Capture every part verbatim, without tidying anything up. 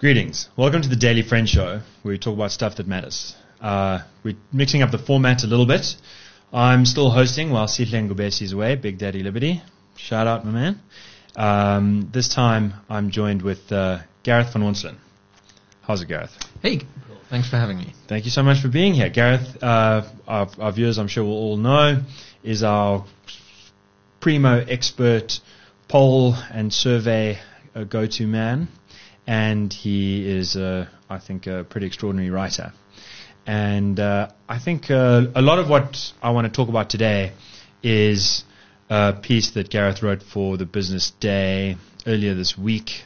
Greetings. Welcome to the Daily Friend Show, where we talk about stuff that matters. Uh, we're mixing up the format a little bit. I'm still hosting while Sihle Ngubesi is away, Big Daddy Liberty. Shout out, my man. Um, this time, I'm joined with uh, Gareth van Onselen. How's it, Gareth? Hey, thanks for having me. Thank you so much for being here. Gareth, uh, our, our viewers, I'm sure will all know, is our primo expert poll and survey uh, go-to man. And he is, uh, I think, a pretty extraordinary writer. And uh, I think uh, a lot of what I want to talk about today is a piece that Gareth wrote for the Business Day earlier this week.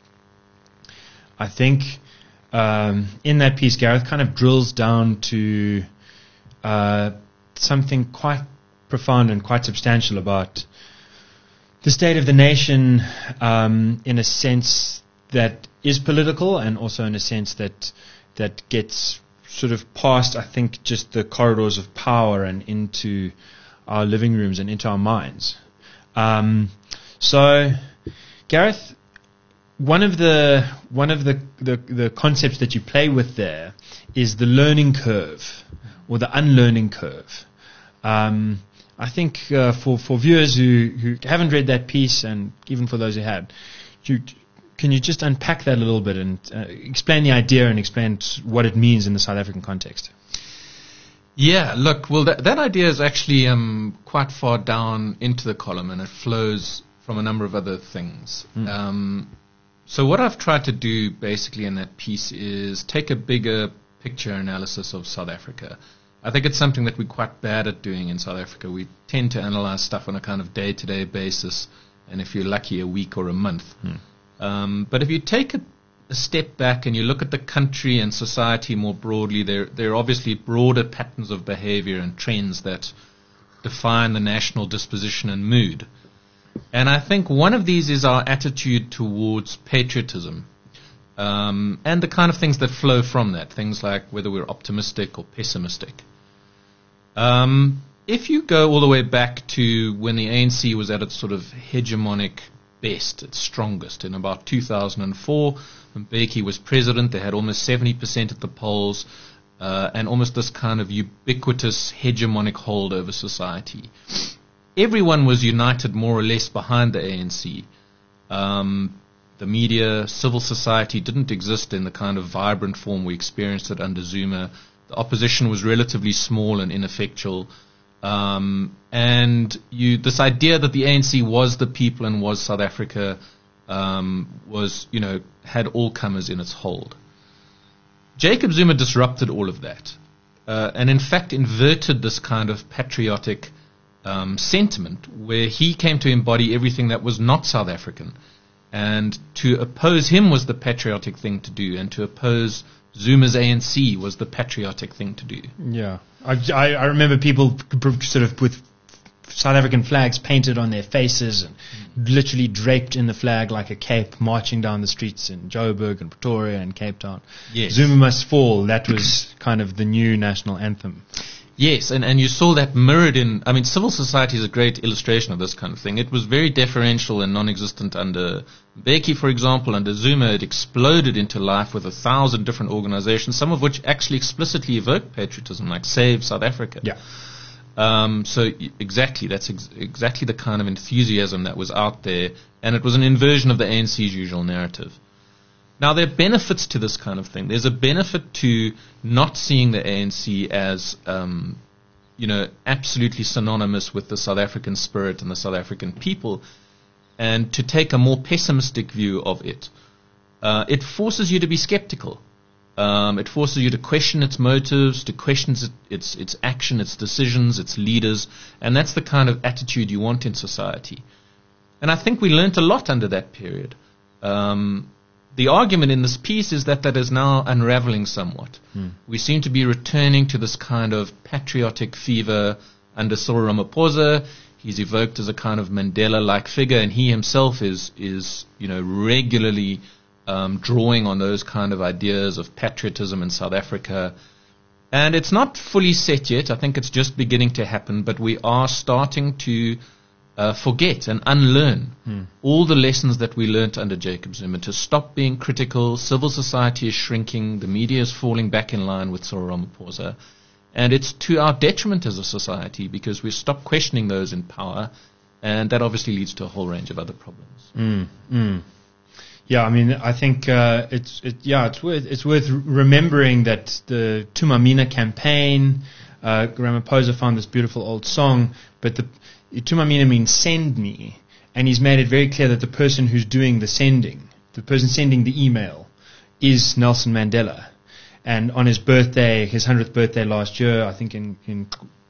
I think um, in that piece, Gareth kind of drills down to uh, something quite profound and quite substantial about the state of the nation, um, in a sense that is political, and also in a sense that that gets sort of past, I think, just the corridors of power and into our living rooms and into our minds. Um, so, Gareth, one of the one of the, the the concepts that you play with there is the learning curve or the unlearning curve. Um, I think uh, for for viewers who who haven't read that piece, and even for those who had, you. Can you just unpack that a little bit and uh, explain the idea and explain what it means in the South African context? Yeah, look, well, that, that idea is actually um, quite far down into the column, and it flows from a number of other things. Mm. Um, so what I've tried to do basically in that piece is take a bigger picture analysis of South Africa. I think it's something that we're quite bad at doing in South Africa. We tend to analyze stuff on a kind of day-to-day basis, and if you're lucky, a week or a month. Mm. Um, but if you take a, a step back and you look at the country and society more broadly, there, there are obviously broader patterns of behavior and trends that define the national disposition and mood. And I think one of these is our attitude towards patriotism, um, and the kind of things that flow from that, things like whether we're optimistic or pessimistic. Um, if you go all the way back to when the A N C was at its sort of hegemonic best, its strongest, in about two thousand four, when Mbeki was president, they had almost seventy percent at the polls, uh, and almost this kind of ubiquitous hegemonic hold over society. Everyone was united more or less behind the A N C. Um, the media, civil society didn't exist in the kind of vibrant form we experienced it under Zuma. The opposition was relatively small and ineffectual. Um, and you, this idea that the A N C was the people and was South Africa, um, was, you know, had all comers in its hold. Jacob Zuma disrupted all of that, uh, and in fact inverted this kind of patriotic um, sentiment, where he came to embody everything that was not South African, and to oppose him was the patriotic thing to do, and to oppose Zuma's A N C was the patriotic thing to do. Yeah. I, I, I remember people sort of with South African flags painted on their faces and mm. literally draped in the flag like a cape, marching down the streets in Joburg and Pretoria and Cape Town. Yes. Zuma must fall. That was kind of the new national anthem. Yes, and, and you saw that mirrored in, I mean, civil society is a great illustration of this kind of thing. It was very deferential and non-existent under Mbeki, for example. Under Zuma, it exploded into life with a thousand different organizations, some of which actually explicitly evoke patriotism, like Save South Africa. Yeah. Um, so exactly, that's ex- exactly the kind of enthusiasm that was out there, and it was an inversion of the A N C's usual narrative. Now, there are benefits to this kind of thing. There's a benefit to not seeing the A N C as, um, you know, absolutely synonymous with the South African spirit and the South African people, and to take a more pessimistic view of it. Uh, it forces you to be skeptical. Um, it forces you to question its motives, to question its, its its action, its decisions, its leaders, and that's the kind of attitude you want in society. And I think we learnt a lot under that period. Um, The argument in this piece is that that is now unraveling somewhat. Hmm. We seem to be returning to this kind of patriotic fever under Cyril Ramaphosa. He's evoked as a kind of Mandela-like figure, and he himself is, is you know, regularly um, drawing on those kind of ideas of patriotism in South Africa. And it's not fully set yet. I think it's just beginning to happen, but we are starting to uh, forget and unlearn mm. all the lessons that we learnt under Jacob Zuma, to stop being critical. Civil society is shrinking. The media is falling back in line with Cyril Ramaphosa. And it's to our detriment as a society, because we stop questioning those in power, and that obviously leads to a whole range of other problems. Mm, mm. Yeah, I mean, I think uh, it's it, yeah, it's worth it's worth remembering that the Tumamina campaign, uh, Ramaphosa found this beautiful old song, but the Tumamina means send me, and he's made it very clear that the person who's doing the sending, the person sending the email, is Nelson Mandela. And on his birthday, his hundredth birthday last year, I think in in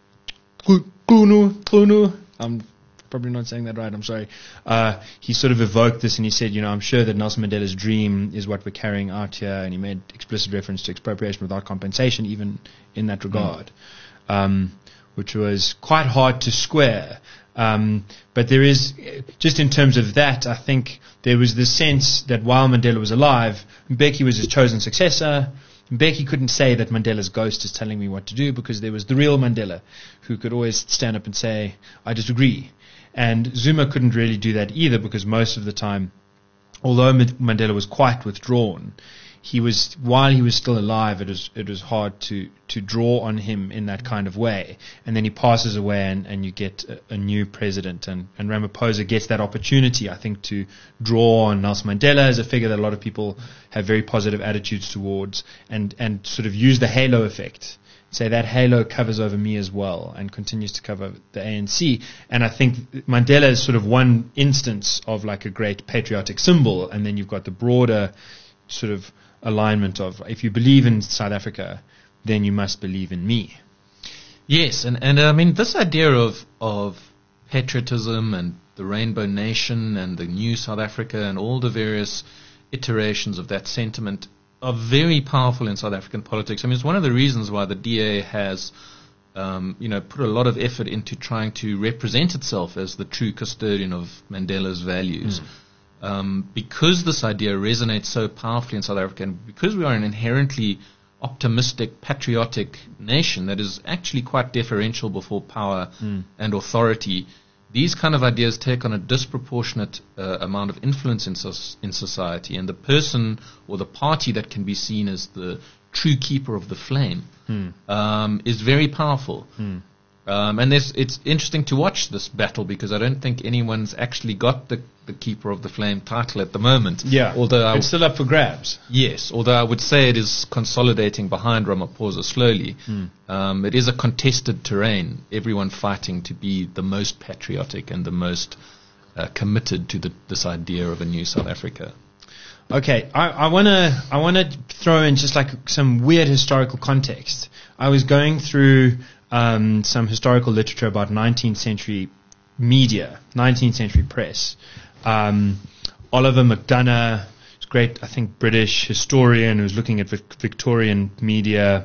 Klunu, Klunu, I'm probably not saying that right, I'm sorry. Uh, he sort of evoked this, and he said, you know, I'm sure that Nelson Mandela's dream is what we're carrying out here, and he made explicit reference to expropriation without compensation, even in that regard, mm. um, which was quite hard to square. Um, but there is, just in terms of that, I think there was the sense that while Mandela was alive, Mbeki was his chosen successor. Mbeki couldn't say that Mandela's ghost is telling me what to do, because there was the real Mandela who could always stand up and say, I disagree. And Zuma couldn't really do that either, because most of the time, although Mandela was quite withdrawn, he was, while he was still alive, it was it was hard to, to draw on him in that kind of way. And then he passes away, and, and you get a, a new president. And, and Ramaphosa gets that opportunity, I think, to draw on Nelson Mandela as a figure that a lot of people have very positive attitudes towards, and, and sort of use the halo effect. Say that halo covers over me as well, and continues to cover the A N C. And I think Mandela is sort of one instance of like a great patriotic symbol, and then you've got the broader sort of alignment of, if you believe in South Africa, then you must believe in me. Yes, and, and I mean, this idea of of patriotism and the Rainbow Nation and the new South Africa and all the various iterations of that sentiment are very powerful in South African politics. I mean, it's one of the reasons why the D A has um, you know, put a lot of effort into trying to represent itself as the true custodian of Mandela's values. Mm. Um, because this idea resonates so powerfully in South Africa, and because we are an inherently optimistic, patriotic nation that is actually quite deferential before power mm. and authority, these kind of ideas take on a disproportionate uh, amount of influence in, so- in society, and the person or the party that can be seen as the true keeper of the flame mm. um, is very powerful. Mm. Um, and there's, it's interesting to watch this battle, because I don't think anyone's actually got the, the Keeper of the Flame title at the moment. Yeah, although I it's w- still up for grabs. Yes, although I would say it is consolidating behind Ramaphosa slowly. Mm. Um, it is a contested terrain, everyone fighting to be the most patriotic and the most uh, committed to the, this idea of a new South Africa. Okay, I want to I want to throw in just like some weird historical context. I was going through um, some historical literature about nineteenth century media, nineteenth century press. Um, Oliver McDonough, great, I think, British historian who's looking at Vic- Victorian media,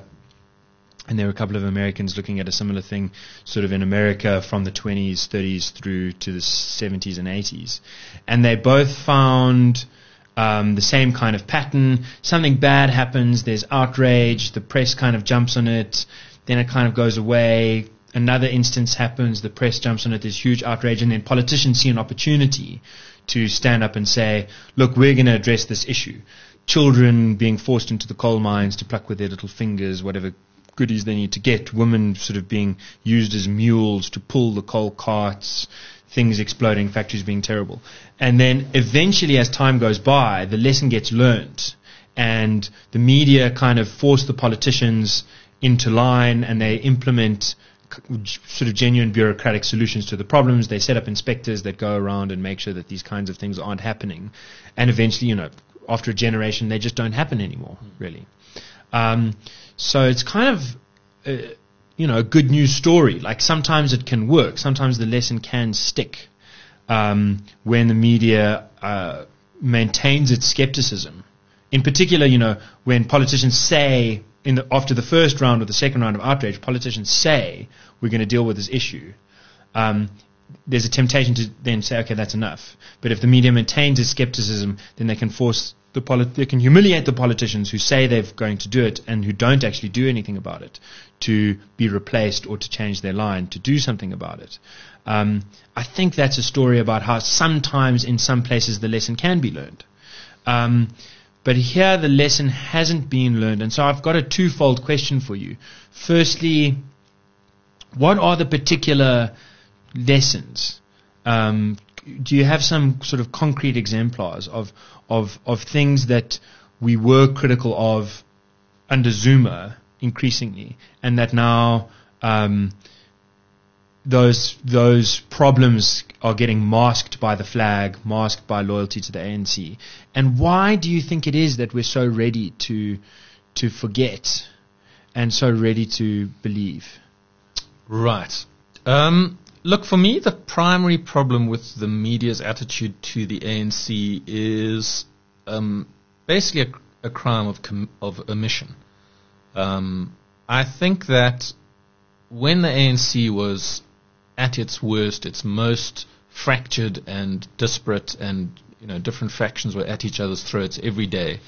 and there were a couple of Americans looking at a similar thing, sort of in America from the twenties, thirties through to the seventies and eighties, and they both found Um, the same kind of pattern. Something bad happens, there's outrage, the press kind of jumps on it, then it kind of goes away. Another instance happens, the press jumps on it, there's huge outrage, and then politicians see an opportunity to stand up and say, look, we're going to address this issue. Children being forced into the coal mines to pluck with their little fingers whatever goodies they need to get, women sort of being used as mules to pull the coal carts, things exploding, factories being terrible. And then eventually, as time goes by, the lesson gets learnt, and the media kind of force the politicians into line, and they implement sort of genuine bureaucratic solutions to the problems. They set up inspectors that go around and make sure that these kinds of things aren't happening. And eventually, you know, after a generation, they just don't happen anymore, really. Um, so it's kind of... Uh, you know, a good news story. Like, sometimes it can work. Sometimes the lesson can stick um, when the media uh, maintains its skepticism. In particular, you know, when politicians say, in the, after the first round or the second round of outrage, politicians say, we're going to deal with this issue. Um, there's a temptation to then say, okay, that's enough. But if the media maintains its skepticism, then they can force the polit- they can humiliate the politicians who say they're going to do it and who don't actually do anything about it, to be replaced or to change their line, to do something about it. Um, I think that's a story about how sometimes in some places the lesson can be learned. Um, but here the lesson hasn't been learned. And so I've got a twofold question for you. Firstly, what are the particular lessons? Um, do you have some sort of concrete exemplars of, of, of things that we were critical of under Zuma increasingly, and that now um, those those problems are getting masked by the flag, masked by loyalty to the A N C? And why do you think it is that we're so ready to to forget and so ready to believe? Right. Um, look, for me, the primary problem with the media's attitude to the A N C is um, basically a, a crime of com- of omission. Um, I think that when the A N C was at its worst, its most fractured and disparate, and you know different factions were at each other's throats every day,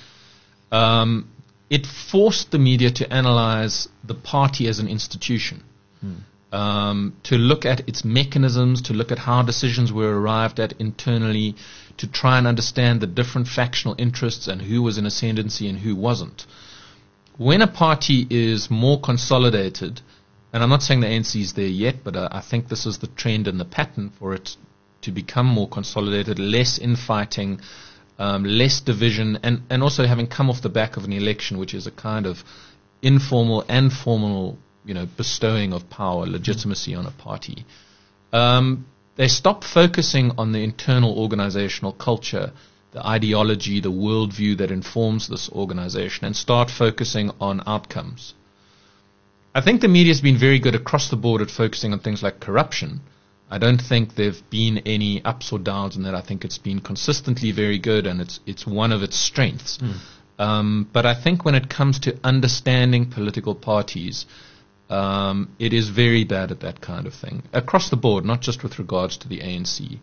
um, it forced the media to analyze the party as an institution, hmm. um, to look at its mechanisms, to look at how decisions were arrived at internally, to try and understand the different factional interests and who was in ascendancy and who wasn't. When a party is more consolidated, and I'm not saying the A N C is there yet, but uh, I think this is the trend and the pattern for it to become more consolidated, less infighting, um, less division, and, and also having come off the back of an election, which is a kind of informal and formal, you know, bestowing of power, legitimacy on a party. Um, they stop focusing on the internal organizational culture, the ideology, the worldview that informs this organization, and start focusing on outcomes. I think the media has been very good across the board at focusing on things like corruption. I don't think there have been any ups or downs in that. I think it's been consistently very good, and it's it's one of its strengths. Mm. Um, but I think when it comes to understanding political parties, um, it is very bad at that kind of thing. Across the board, not just with regards to the A N C.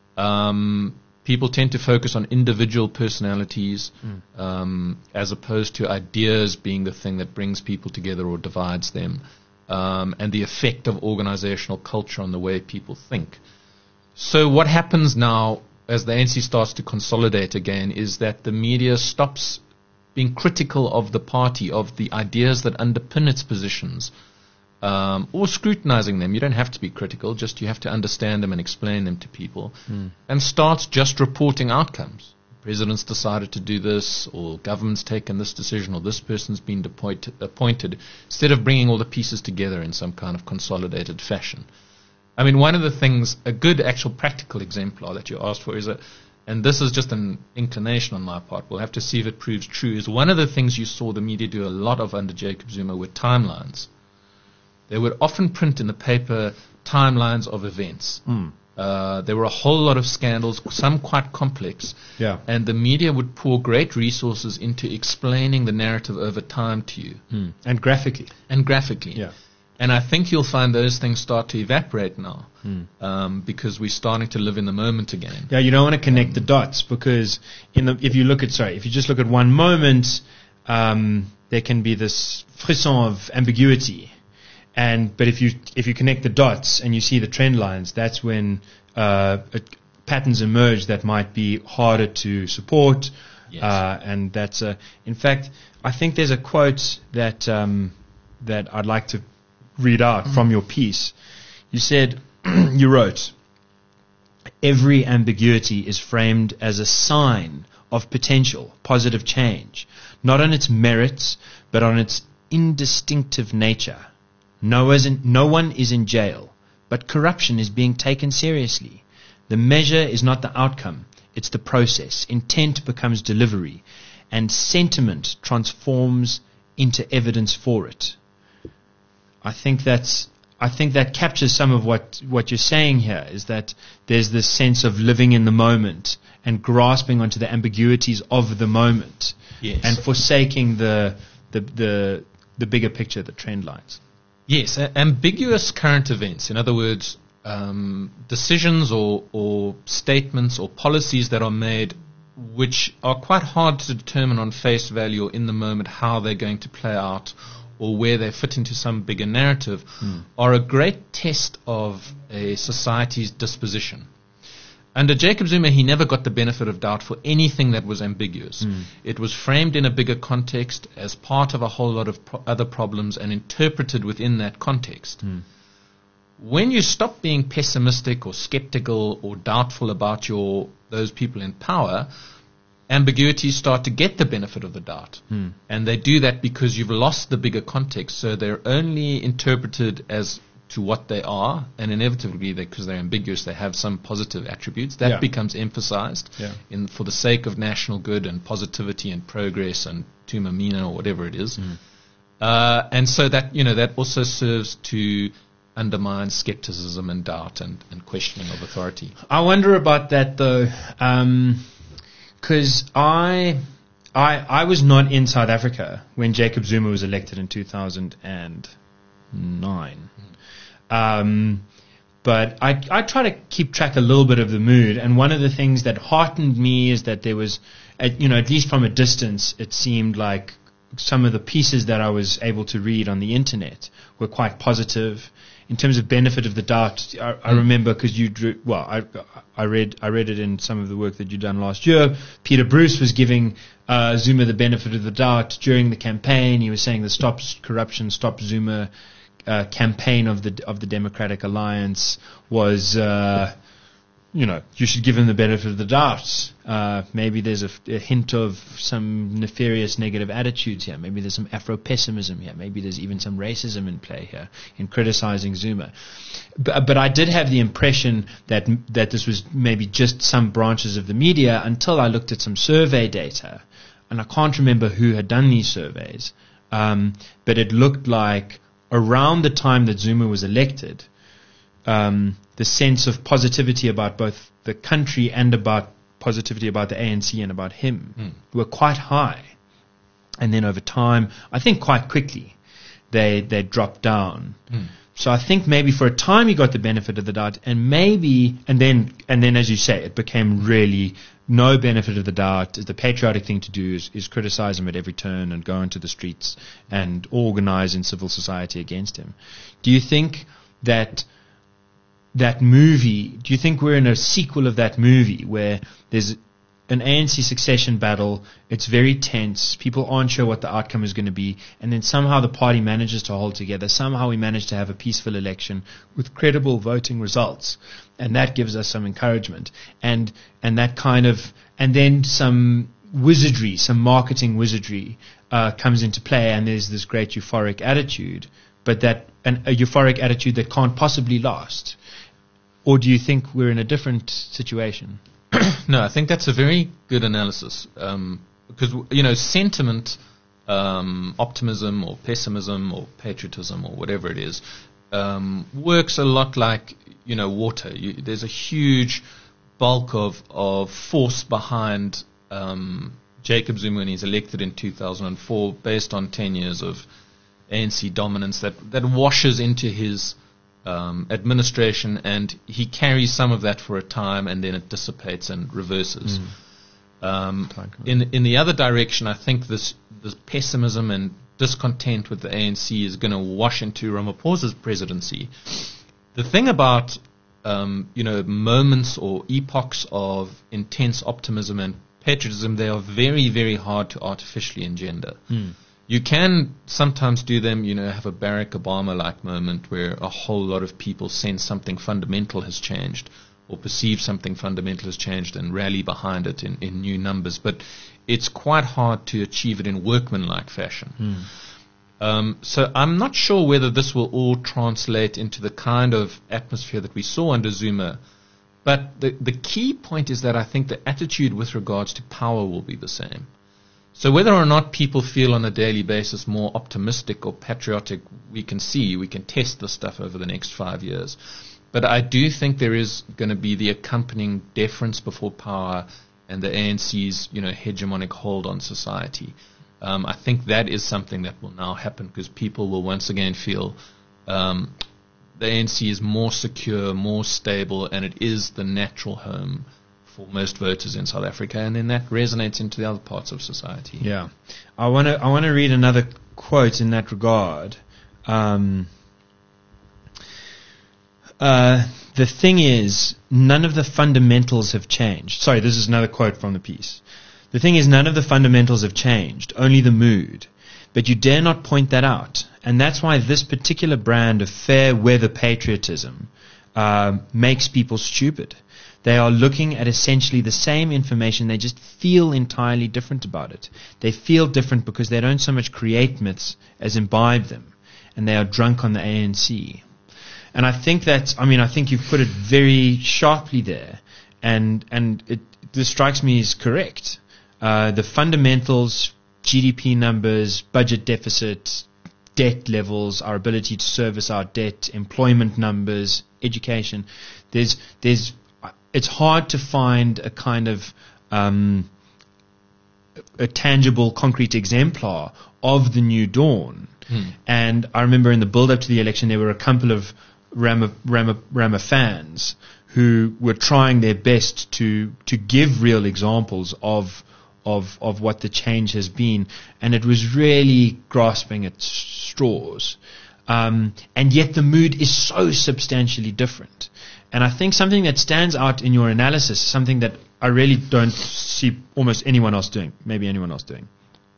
Um, People tend to focus on individual personalities mm. um, as opposed to ideas being the thing that brings people together or divides them, um, and the effect of organizational culture on the way people think. So what happens now as the A N C starts to consolidate again is that the media stops being critical of the party, of the ideas that underpin its positions, Um, or scrutinizing them. You don't have to be critical, just you have to understand them and explain them to people, mm. and starts just reporting outcomes. President's decided to do this, or government's taken this decision, or this person's been depoit- appointed, instead of bringing all the pieces together in some kind of consolidated fashion. I mean, one of the things, a good actual practical exemplar that you asked for is a, and this is just an inclination on my part, we'll have to see if it proves true, is one of the things you saw the media do a lot of under Jacob Zuma were timelines. They would often print in the paper timelines of events. Mm. Uh, there were a whole lot of scandals, some quite complex. Yeah. And the media would pour great resources into explaining the narrative over time to you. Mm. And graphically. And graphically. Yeah. And I think you'll find those things start to evaporate now, mm. um, because we're starting to live in the moment again. Yeah, you don't want to connect um, the dots, because in the, if you look at, sorry, if you just look at one moment, um, there can be this frisson of ambiguity. And but if you if you connect the dots and you see the trend lines, that's when uh, patterns emerge that might be harder to support. Yes. Uh, and that's uh, in fact, I think there's a quote that um, that I'd like to read out mm-hmm. from your piece. You said, you wrote, "Every ambiguity is framed as a sign of potential positive change, not on its merits, but on its indistinctive nature. No, as in, no one is in jail, but corruption is being taken seriously. The measure is not the outcome, it's the process. Intent becomes delivery, and sentiment transforms into evidence for it." I think that's I think that captures some of what, what you're saying here, is that there's this sense of living in the moment and grasping onto the ambiguities of the moment, yes. and forsaking the the the, the bigger picture, the trend lines. Yes, a- ambiguous current events. In other words, um, decisions or, or statements or policies that are made which are quite hard to determine on face value or in the moment how they're going to play out or where they fit into some bigger narrative, mm. are a great test of a society's disposition. Under Jacob Zuma, he never got the benefit of doubt for anything that was ambiguous. Mm. It was framed in a bigger context as part of a whole lot of pro- other problems and interpreted within that context. Mm. When you stop being pessimistic or skeptical or doubtful about your those people in power, ambiguities start to get the benefit of the doubt. Hmm. And they do that because you've lost the bigger context, so they're only interpreted as to what they are, and inevitably, because they, they're ambiguous, they have some positive attributes. That yeah. becomes emphasized yeah. in for the sake of national good and positivity and progress and tumamina or whatever it is. Hmm. Uh, and so that, you know, that also serves to undermine skepticism and doubt and, and questioning of authority. I wonder about that though, because um, I, I I was not in South Africa when Jacob Zuma was elected in two thousand nine. Mm. Um, but I I try to keep track a little bit of the mood, and one of the things that heartened me is that there was, at, you know, at least from a distance, it seemed like some of the pieces that I was able to read on the internet were quite positive. In terms of benefit of the doubt, I, I mm. remember because you drew, well, I, I read I read it in some of the work that you'd done last year. Peter Bruce was giving uh, Zuma the benefit of the doubt during the campaign. He was saying the Stop Corruption, Stop Zuma uh, campaign of the of the Democratic Alliance was, uh, you know, you should give him the benefit of the doubt. Uh, maybe there's a, a hint of some nefarious negative attitudes here. Maybe there's some Afro-pessimism here. Maybe there's even some racism in play here in criticizing Zuma. But, but I did have the impression that that this was maybe just some branches of the media until I looked at some survey data. And I can't remember who had done these surveys. Um, but it looked like around the time that Zuma was elected, um, the sense of positivity about both the country and about positivity about the A N C and about him mm. were quite high. And then over time, I think quite quickly, they they dropped down. Mm. So I think maybe for a time he got the benefit of the doubt, and maybe, and then, and then as you say, it became really no benefit of the doubt. The patriotic thing to do is, is criticize him at every turn and go into the streets and organize in civil society against him. Do you think that that movie, do you think we're in a sequel of that movie where there's an A N C succession battle, it's very tense, people aren't sure what the outcome is going to be, and then somehow the party manages to hold together, somehow we manage to have a peaceful election with credible voting results, and that gives us some encouragement, and and that kind of, and then some wizardry, some marketing wizardry uh, comes into play, and there's this great euphoric attitude, but that, an, a euphoric attitude that can't possibly last. Or do you think we're in a different situation? No, I think that's a very good analysis. Um, because, you know, sentiment, um, optimism or pessimism or patriotism or whatever it is, um, works a lot like, you know, water. You, there's a huge bulk of, of force behind um, Jacob Zuma when he's elected in two thousand four based on ten years of A N C dominance that, that washes into his Um, administration, and he carries some of that for a time, and then it dissipates and reverses. Mm. Um, in in the other direction, I think this this pessimism and discontent with the A N C is going to wash into Ramaphosa's presidency. The thing about um, you know moments or epochs of intense optimism and patriotism, they are very very hard to artificially engender. Mm. You can sometimes do them, you know, have a Barack Obama-like moment where a whole lot of people sense something fundamental has changed or perceive something fundamental has changed and rally behind it in, in new numbers. But it's quite hard to achieve it in workman-like fashion. Hmm. Um, so I'm not sure whether this will all translate into the kind of atmosphere that we saw under Zuma. But the, the key point is that I think the attitude with regards to power will be the same. So whether or not people feel on a daily basis more optimistic or patriotic, we can see, we can test this stuff over the next five years. But I do think there is going to be the accompanying deference before power and the A N C's, you know, hegemonic hold on society. Um, I think that is something that will now happen because people will once again feel um, the A N C is more secure, more stable, and it is the natural home for most voters in South Africa, and then that resonates into the other parts of society. Yeah. I want to I want to read another quote in that regard. Um, uh, the thing is, none of the fundamentals have changed. Sorry, this is another quote from the piece. The thing is, none of the fundamentals have changed, only the mood. But you dare not point that out. And that's why this particular brand of fair weather patriotism uh, makes people stupid. They are looking at essentially the same information. They just feel entirely different about it. They feel different because they don't so much create myths as imbibe them. And they are drunk on the A N C. And I think that's, I mean, I think you've put it very sharply there. And, and it, this strikes me as correct. Uh, the fundamentals, G D P numbers, budget deficit, debt levels, our ability to service our debt, employment numbers, education. There's, there's, it's hard to find a kind of um, a tangible, concrete exemplar of the new dawn. Hmm. And I remember in the build-up to the election, there were a couple of Rama, Rama, Rama fans who were trying their best to to give real examples of of of what the change has been, and it was really grasping at straws. Um, and yet the mood is so substantially different. And I think something that stands out in your analysis, something that I really don't see almost anyone else doing, maybe anyone else doing,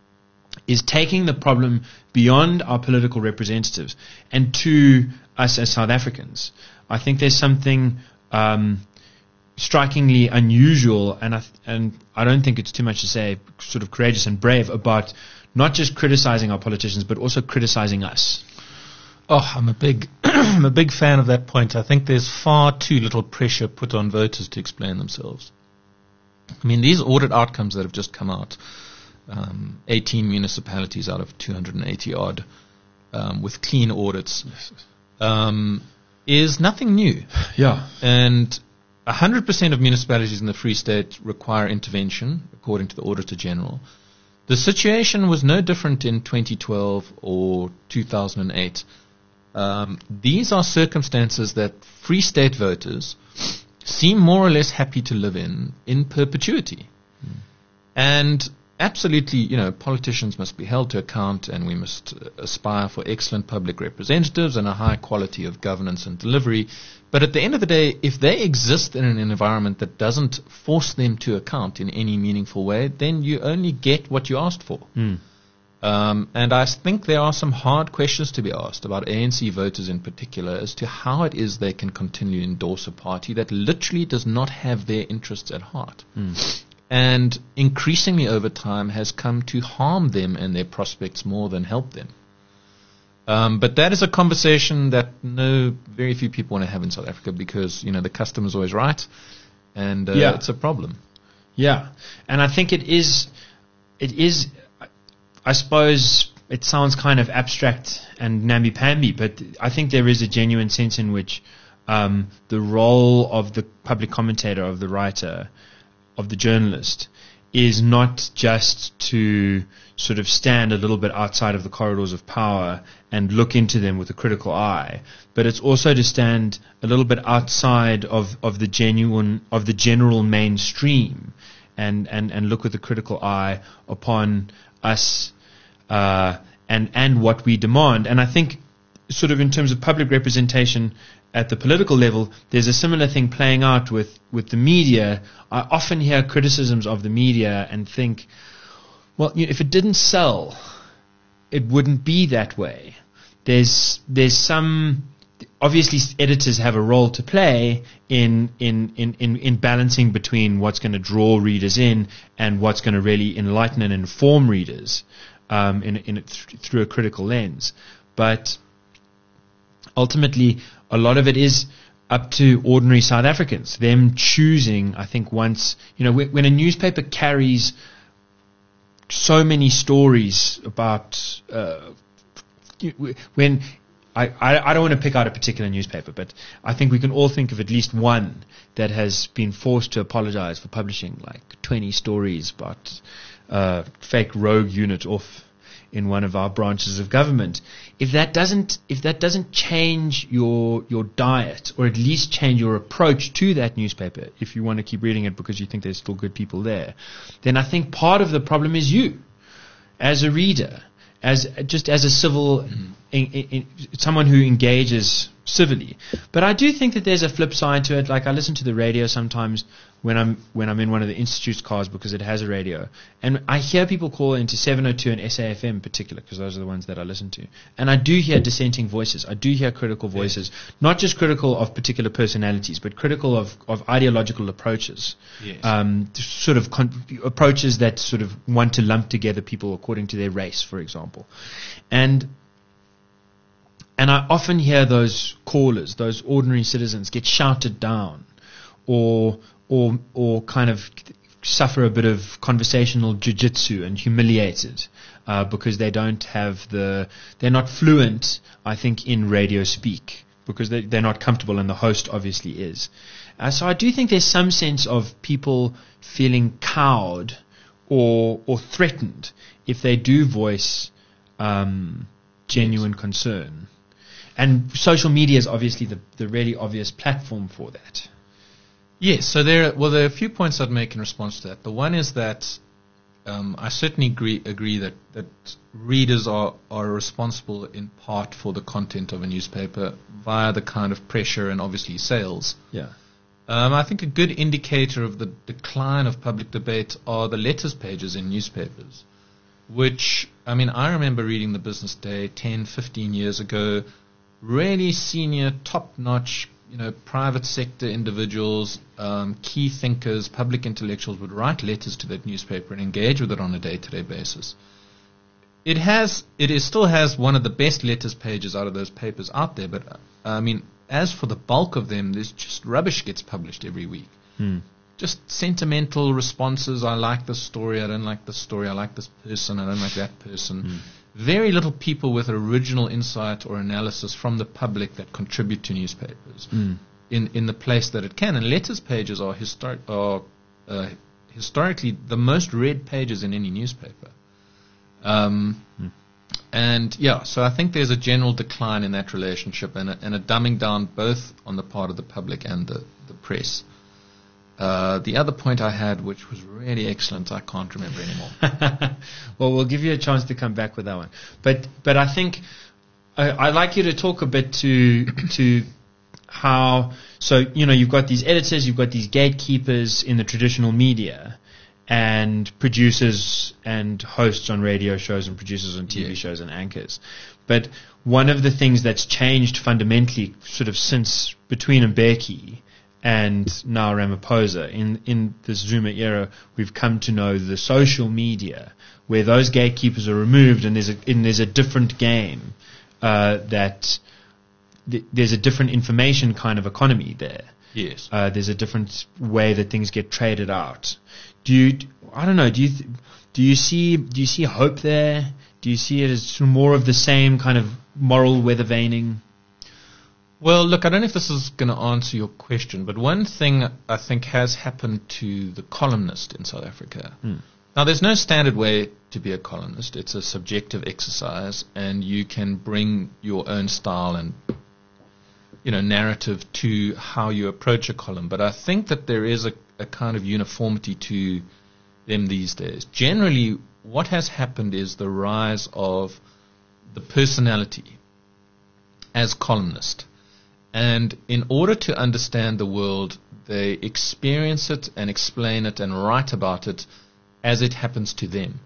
is taking the problem beyond our political representatives and to us as South Africans. I think there's something um, strikingly unusual, and I, th- and I don't think it's too much to say, sort of courageous and brave about not just criticizing our politicians, but also criticizing us. Oh, I'm a big, I'm a big fan of that point. I think there's far too little pressure put on voters to explain themselves. I mean, these audit outcomes that have just come out, um, eighteen municipalities out of two hundred eighty odd, um, with clean audits, um, is nothing new. Yeah. And one hundred percent of municipalities in the Free State require intervention, according to the Auditor General. The situation was no different in twenty twelve or two thousand eight. Um, these are circumstances that Free State voters seem more or less happy to live in in perpetuity. Mm. And absolutely, you know, politicians must be held to account, and we must aspire for excellent public representatives and a high quality of governance and delivery. But at the end of the day, if they exist in an environment that doesn't force them to account in any meaningful way, then you only get what you asked for. Mm. Um, and I think there are some hard questions to be asked about A N C voters in particular as to how it is they can continue to endorse a party that literally does not have their interests at heart. Mm. And increasingly over time has come to harm them and their prospects more than help them. Um, but that is a conversation that no, very few people want to have in South Africa because, you know, the customer's always right, and uh, yeah. it's a problem. Yeah, and I think it is, it is, I suppose it sounds kind of abstract and namby-pamby, but I think there is a genuine sense in which um, the role of the public commentator, of the writer, of the journalist, is not just to sort of stand a little bit outside of the corridors of power and look into them with a critical eye, but it's also to stand a little bit outside of, of the genuine, of the general mainstream and, and, and look with a critical eye upon us uh, and, and what we demand. And I think sort of in terms of public representation at the political level, there's a similar thing playing out with, with the media. I often hear criticisms of the media and think, well, you know, if it didn't sell, it wouldn't be that way. There's there's some obviously editors have a role to play in in in in, in balancing between what's going to draw readers in and what's going to really enlighten and inform readers um, in in th- through a critical lens. But ultimately, a lot of it is up to ordinary South Africans, them choosing. I think once, you know, when, when a newspaper carries so many stories about uh, when I, I, I don't want to pick out a particular newspaper, but I think we can all think of at least one that has been forced to apologize for publishing like twenty stories about uh, fake rogue unit off in one of our branches of government. If that doesn't, if that doesn't change your your diet, or at least change your approach to that newspaper, if you want to keep reading it because you think there's still good people there, then I think part of the problem is you, as a reader, as just as a civil, mm-hmm. in, in, in, someone who engages civilly. But I do think that there's a flip side to it. Like, I listen to the radio sometimes when I'm when I'm in one of the institute's cars because it has a radio, and I hear people call into seven oh two and S A F M in particular, because those are the ones that I listen to, and I do hear dissenting voices. I do hear critical voices, yes. Not just critical of particular personalities, but critical of, of ideological approaches, yes. um, sort of con- approaches that sort of want to lump together people according to their race, for example, and. And I often hear those callers, those ordinary citizens, get shouted down, or or or kind of suffer a bit of conversational jiu-jitsu and humiliated uh, because they don't have the, they're not fluent, I think, in radio speak, because they, they're not comfortable, and the host obviously is. Uh, so I do think there's some sense of people feeling cowed or or threatened if they do voice um, genuine yes. concern. And social media is obviously the, the really obvious platform for that. Yes, so there, well, there are a few points I'd make in response to that. The one is that um, I certainly agree, agree that, that readers are, are responsible in part for the content of a newspaper via the kind of pressure and obviously sales. Yeah. Um, I think a good indicator of the decline of public debate are the letters pages in newspapers, which, I mean, I remember reading the Business Day ten, fifteen years ago. Really senior, top-notch, you know, private sector individuals, um, key thinkers, public intellectuals would write letters to that newspaper and engage with it on a day-to-day basis. It has, it is still has one of the best letters pages out of those papers out there, but uh, I mean, as for the bulk of them, there's just rubbish gets published every week. Hmm. Just sentimental responses. I like this story. I don't like this story. I like this person. I don't like that person. Hmm. Very little people with original insight or analysis from the public that contribute to newspapers mm. in, in the place that it can. And letters pages are, histori- are uh, historically the most read pages in any newspaper. Um, mm. And, yeah, so I think there's a general decline in that relationship and a, and a dumbing down both on the part of the public and the, the press. Uh, the other point I had, which was really excellent, I can't remember anymore. Well, we'll give you a chance to come back with that one. But but I think I, I'd like you to talk a bit to to how, so, you know, you've got these editors, you've got these gatekeepers in the traditional media, and producers and hosts on radio shows and producers on T V yeah. shows and anchors. But one of the things that's changed fundamentally sort of since between Mbeki and now Ramaphosa, in, in this Zuma era, we've come to know the social media, where those gatekeepers are removed, and there's a, and there's a different game, uh, that th- there's a different information kind of economy there. Yes. Uh, there's a different way that things get traded out. Do you, I don't know, do you, th- do you see, do you see hope there? Do you see it as more of the same kind of moral weather veining? Well, look, I don't know if this is going to answer your question, but one thing I think has happened to the columnist in South Africa. Mm. Now, there's no standard way to be a columnist. It's a subjective exercise, and you can bring your own style and, you know, narrative to how you approach a column. But I think that there is a, a kind of uniformity to them these days. Generally, what has happened is the rise of the personality as columnist. And in order to understand the world, they experience it and explain it and write about it as it happens to them.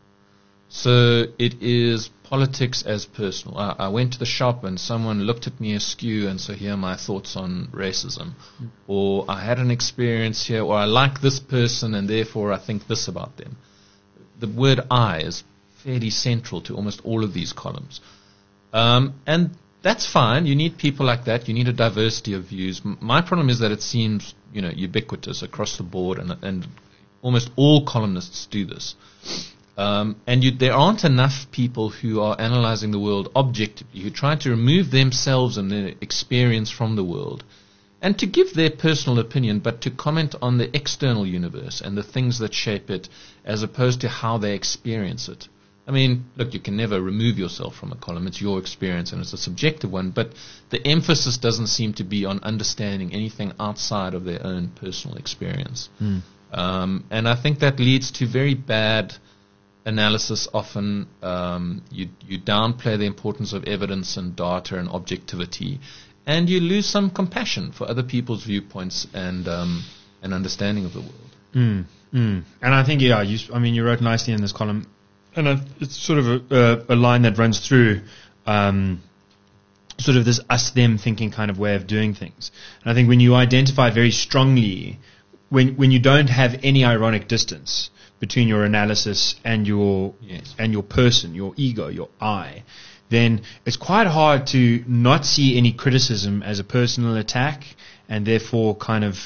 So it is politics as personal. I, I went to the shop and someone looked at me askew, and so here are my thoughts on racism. Mm. Or I had an experience here, or I like this person and therefore I think this about them. The word I is fairly central to almost all of these columns. Um, and that's fine. You need people like that. You need a diversity of views. M- my problem is that it seems, you know, ubiquitous across the board, and, and almost all columnists do this. Um, and you, there aren't enough people who are analyzing the world objectively, who try to remove themselves and their experience from the world, and to give their personal opinion, but to comment on the external universe and the things that shape it, as opposed to how they experience it. I mean, look, you can never remove yourself from a column. It's your experience and it's a subjective one, but the emphasis doesn't seem to be on understanding anything outside of their own personal experience. Mm. Um, and I think that leads to very bad analysis often. Um, you, you downplay the importance of evidence and data and objectivity, and you lose some compassion for other people's viewpoints and um, an understanding of the world. Mm. Mm. And I think, yeah, you, I mean, you wrote nicely in this column, and uh, it's sort of a, a, a line that runs through um, sort of this us-them thinking kind of way of doing things. And I think when you identify very strongly, when when you don't have any ironic distance between your analysis and your yes. and your person, your ego, your I, then it's quite hard to not see any criticism as a personal attack, and therefore kind of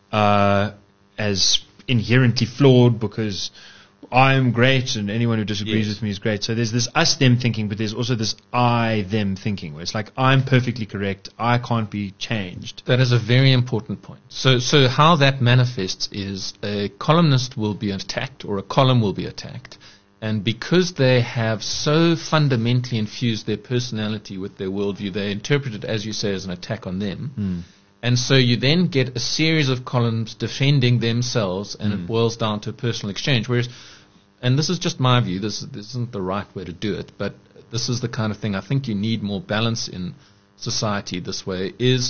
uh, as inherently flawed because I'm great and anyone who disagrees yes. with me is great. So there's this us-them thinking, but there's also this I-them thinking, where it's like, I'm perfectly correct, I can't be changed. That is a very important point. So, so how that manifests is a columnist will be attacked, or a column will be attacked, and because they have so fundamentally infused their personality with their worldview, they interpret it, as you say, as an attack on them. Mm. And so you then get a series of columns defending themselves, and Mm. it boils down to a personal exchange. Whereas, and this is just my view, this, this isn't the right way to do it, but this is the kind of thing I think you need more balance in society this way, is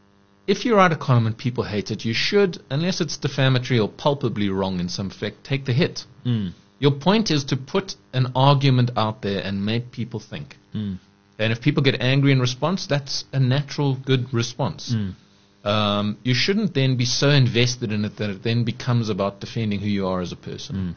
if you write a column and people hate it, you should, unless it's defamatory or palpably wrong in some effect, take the hit. Mm. Your point is to put an argument out there and make people think. Mm. And if people get angry in response, that's a natural, good response. Mm. Um, you shouldn't then be so invested in it that it then becomes about defending who you are as a person. Mm.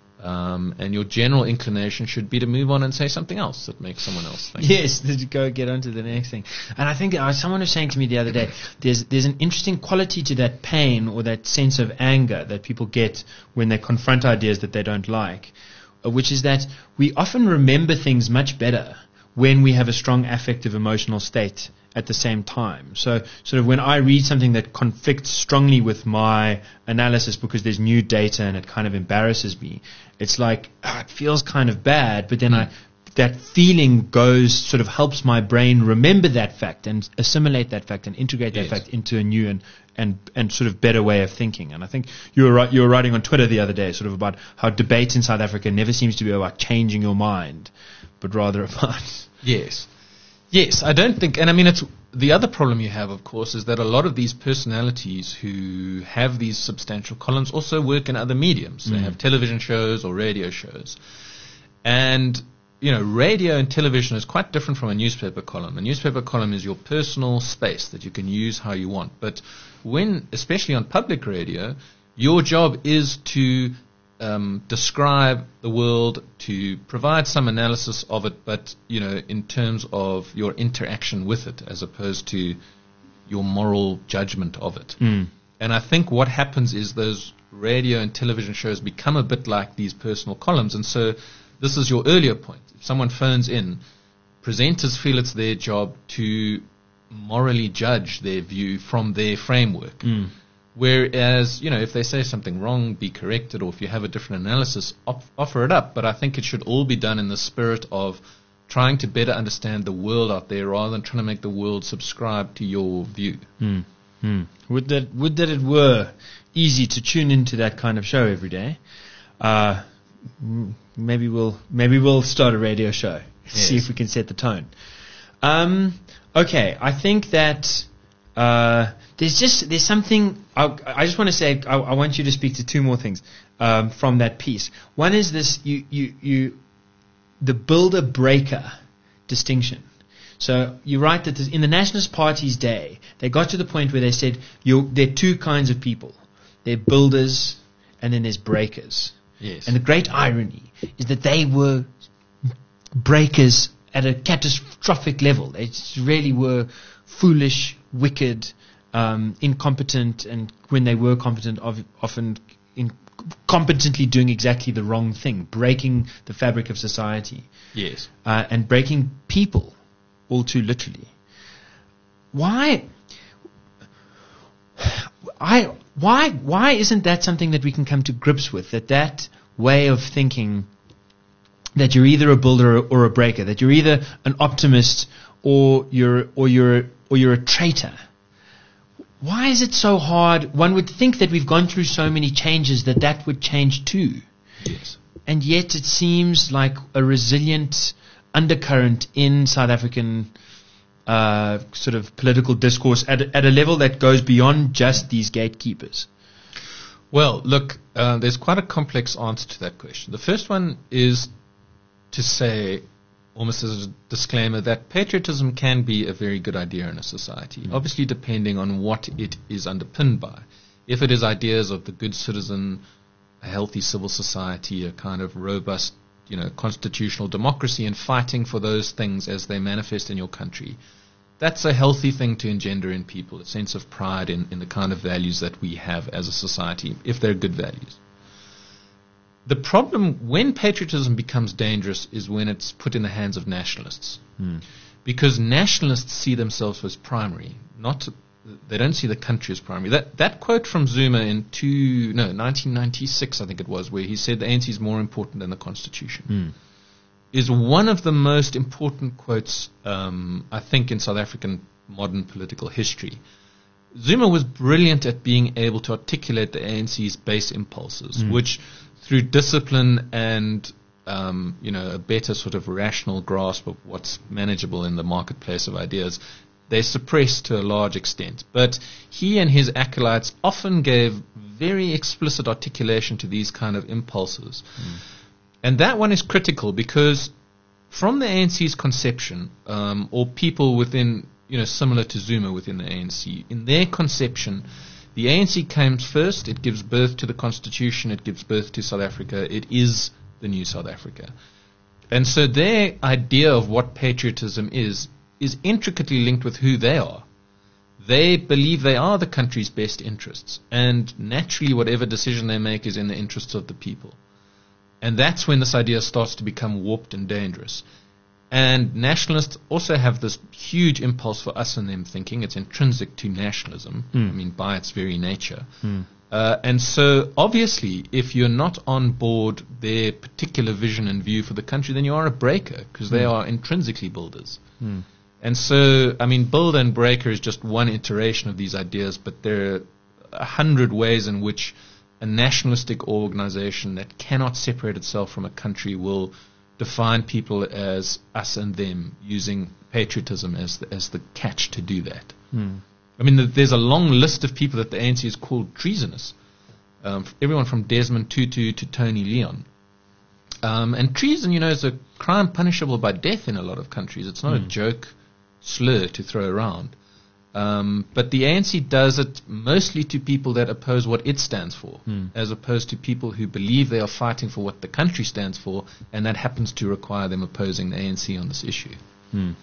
Um, and your general inclination should be to move on and say something else that makes someone else think. Yes, to go get on to the next thing. And I think uh, someone was saying to me the other day, there's there's an interesting quality to that pain or that sense of anger that people get when they confront ideas that they don't like, uh, which is that we often remember things much better when we have a strong affective emotional state at the same time. So sort of when I read something that conflicts strongly with my analysis because there's new data and it kind of embarrasses me, it's like, oh, it feels kind of bad, but then mm. I, that feeling goes, sort of helps my brain remember that fact and assimilate that fact and integrate that yes. fact into a new and, and, and sort of better way of thinking. And I think you were, you were writing on Twitter the other day sort of about how debate in South Africa never seems to be about changing your mind, but rather about... Yes. Yes, I don't think, and I mean, it's the other problem you have, of course, is that a lot of these personalities who have these substantial columns also work in other mediums. Mm. They have television shows or radio shows. And, you know, radio and television is quite different from a newspaper column. A newspaper column is your personal space that you can use how you want. But when, especially on public radio, your job is to Um, describe the world, to provide some analysis of it, but, you know, in terms of your interaction with it as opposed to your moral judgment of it. Mm. And I think what happens is those radio and television shows become a bit like these personal columns. And so this is your earlier point. If someone phones in, presenters feel it's their job to morally judge their view from their framework. Mm. Whereas, you know, if they say something wrong, be corrected, or if you have a different analysis, op- offer it up. But I think it should all be done in the spirit of trying to better understand the world out there rather than trying to make the world subscribe to your view. Mm. Mm. Would that would that it were easy to tune into that kind of show every day. Uh, maybe we'll maybe we'll start a radio show. Yes. See if we can set the tone. Um, okay, I think that. Uh, there's just there's something I, I just want to say. I, I want you to speak to two more things um, from that piece. One is this: you you you, the builder breaker distinction. So you write that in the Nationalist Party's day, they got to the point where they said you there are two kinds of people: they're builders and then there's breakers. Yes. And the great irony is that they were breakers at a catastrophic level. They really were foolish, wicked, um, incompetent, and when they were competent, of, often incompetently doing exactly the wrong thing, breaking the fabric of society. Yes. Uh, and breaking people, all too literally. Why? I why why isn't that something that we can come to grips with? That that way of thinking that you're either a builder or, or a breaker, that you're either an optimist or you're or you're or you're a traitor. Why is it so hard? One would think that we've gone through so many changes that that would change too. Yes. And yet it seems like a resilient undercurrent in South African uh, sort of political discourse at a, at a level that goes beyond just these gatekeepers. Well, look, uh, there's quite a complex answer to that question. The first one is to say, almost as a disclaimer, that patriotism can be a very good idea in a society, mm. obviously depending on what it is underpinned by. If it is ideas of the good citizen, a healthy civil society, a kind of robust, you know, constitutional democracy, and fighting for those things as they manifest in your country, that's a healthy thing to engender in people, a sense of pride in, in the kind of values that we have as a society, if they're good values. The problem when patriotism becomes dangerous is when it's put in the hands of nationalists. Hmm. Because nationalists see themselves as primary, not they don't see the country as primary. That that quote from Zuma in two no nineteen ninety-six, I think it was, where he said the A N C is more important than the Constitution, Hmm. is one of the most important quotes, um, I think, in South African modern political history. Zuma was brilliant at being able to articulate the A N C's base impulses, Mm. which through discipline and um, you know a better sort of rational grasp of what's manageable in the marketplace of ideas, they suppressed to a large extent. But he and his acolytes often gave very explicit articulation to these kind of impulses. Mm. And that one is critical because from the A N C's conception, um, or people within, you know, similar to Zuma within the A N C, in their conception, the A N C comes first, it gives birth to the Constitution, it gives birth to South Africa, it is the new South Africa. And so their idea of what patriotism is, is intricately linked with who they are. They believe they are the country's best interests, and naturally whatever decision they make is in the interests of the people. And that's when this idea starts to become warped and dangerous. And nationalists also have this huge impulse for us and them thinking. It's intrinsic to nationalism, Mm. I mean, by its very nature. Mm. Uh, and so, obviously, if you're not on board their particular vision and view for the country, then you are a breaker, because they Mm. are intrinsically builders. Mm. And so, I mean, builder and breaker is just one iteration of these ideas, but there are a hundred ways in which a nationalistic organization that cannot separate itself from a country will define people as us and them, using patriotism as the, as the catch to do that. Mm. I mean, the, there's a long list of people that the A N C has called treasonous. Um, everyone from Desmond Tutu to Tony Leon. Um, and treason, you know, is a crime punishable by death in a lot of countries. It's not Mm. a joke slur to throw around. Um, but the A N C does it mostly to people that oppose what it stands for, Mm. as opposed to people who believe they are fighting for what the country stands for, and that happens to require them opposing the A N C on this issue. Mm.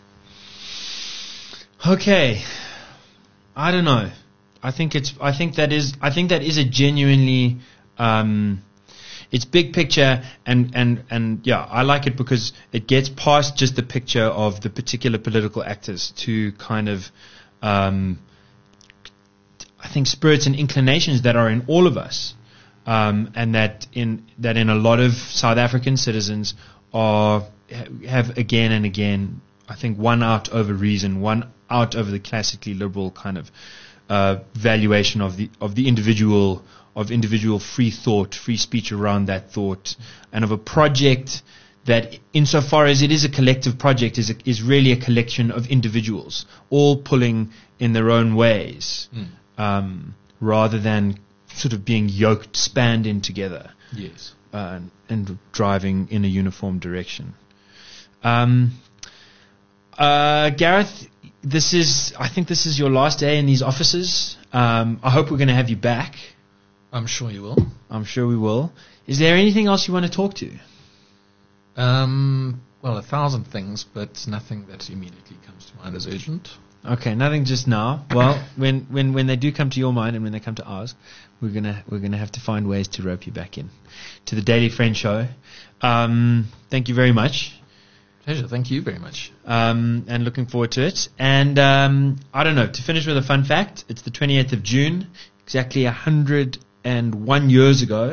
Okay, I don't know. I think it's. I think that is. I think that is a genuinely. Um, it's big picture, and, and, and yeah, I like it because it gets past just the picture of the particular political actors to kind of, um, I think, spirits and inclinations that are in all of us, um, and that in that in a lot of South African citizens are have again and again, I think, won out over reason, won out over the classically liberal kind of uh, valuation of the of the individual. Of individual free thought, free speech around that thought, and of a project that, insofar as it is a collective project, is a, is really a collection of individuals, all pulling in their own ways, Mm. um, rather than sort of being yoked, spanned in together, Yes. uh, and driving in a uniform direction. Um, uh, Gareth, this is, I think this is your last day in these offices. Um, I hope we're going to have you back. I'm sure you will. I'm sure we will. Is there anything else you want to talk to? Um, well, a thousand things, but nothing that immediately comes to mind as urgent. Okay, nothing just now. Well, when, when, when they do come to your mind and when they come to ours, we're gonna we're gonna have to find ways to rope you back in to the Daily Friend Show. Um, thank you very much. Pleasure. Thank you very much. Um, and looking forward to it. And um, I don't know. To finish with a fun fact, it's the twenty-eighth of June, exactly a hundred and one years ago,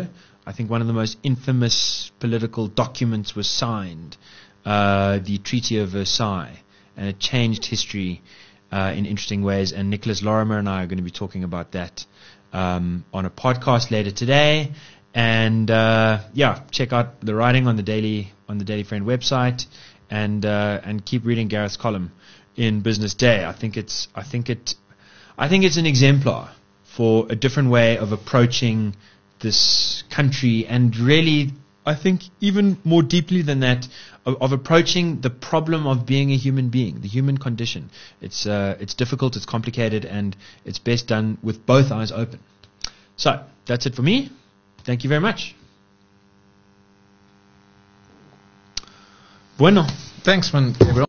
I think one of the most infamous political documents was signed, uh, the Treaty of Versailles, and it changed history uh, in interesting ways. And Nicholas Lorimer and I are going to be talking about that um, on a podcast later today. And uh, yeah, check out the writing on the Daily on the Daily Friend website, and uh, and keep reading Gareth's column in Business Day. I think it's I think it I think it's an exemplar for a different way of approaching this country, and really, I think even more deeply than that, of, of approaching the problem of being a human being, the human condition. It's uh, it's difficult, it's complicated, and it's best done with both eyes open. So that's it for me. Thank you very much. Bueno. Thanks, man. Gabriel.